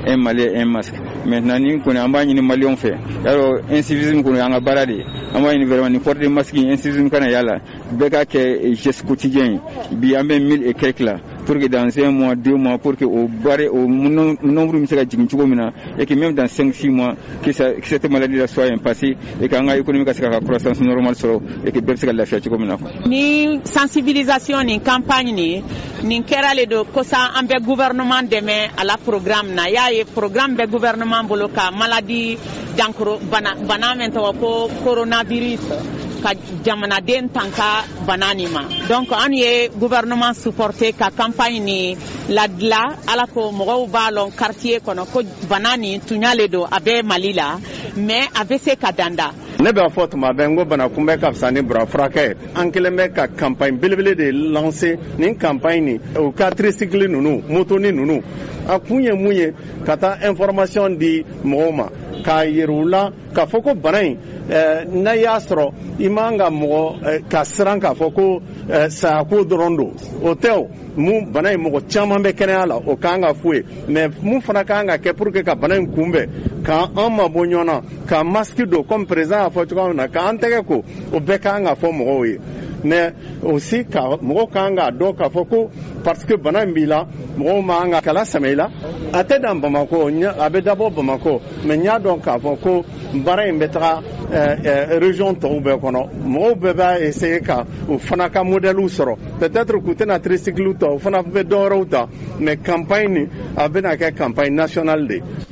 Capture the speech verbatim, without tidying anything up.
un Malien un masque. Maintenant ni ko na amba ni Malien fait alors incivisme ko nga barade amba ni vraiment ni porter masque incivisme kana yala beka ke geste quotidien bi ambe mille et quelques là pour que dans un mois deux mois pour que au barré au nombre de sera jigin chugomina et que même dans cinq six mois que, ça, que cette maladie là soit passée et que anga économique sera croissance normale solo et que beb sera la fia chugomina ni sensibilisation ni campagne ni ni kerale do kosa ambe gouvernement demain à la programme na ya e programme be gouvernement boloka maladie dankro bana bana mento ko coronavirus ka jamana den tanka bananima donc on ye gouvernement supporté ka campagne ni ladla ala ko mo balon quartier kono ko banani tunyale do abe malila mais avec se kadanda ne bɛ fɔ tuma bɛɛ n ko bana kunbɛ ka fisa ni burafurake an kelen bɛ ka campagne belebele de lancer nin campagne ni o ka tricycle ninnu motoni ninnu a kun ye mun ye ka taa information di mɔgɔw ma k'a yira u la k'a fɔ ko bana in n'a y'a sɔrɔ i man ka mɔgɔ ka siran k'a fɔ ko sayako dɔrɔn don o tɛ o mun bana in mɔgɔ caman bɛ kɛnɛya la o k'an ka f'u ye mais mun fana k'an ka kɛ pour que ka bana in kunbɛn k'an mabɔ ɲɔgɔn na ka masque don comme président y'a fɔ cogoya min na k'an tɛgɛ ko o bɛɛ k'an ka fɔ mɔgɔw ye mais aussi ka mɔgɔw k'an ka dɔn k'a fɔ ko parce que bana in b'i la mɔgɔw man ka kala sɛmɛ i la a tɛ dan Bamako a bɛ dabɔ Bamako mais n y'a dɔn k'a fɔ ko baara in bɛ taga région tɔw bɛɛ kɔnɔ mɔgɔw bɛɛ b'a essayer ka o fana ka modèle sɔrɔ peut-être k'u tɛna tricycle ta o fana bɛ dɔ wɛrɛw ta mais campagne nin a bɛna kɛ campagne nationale de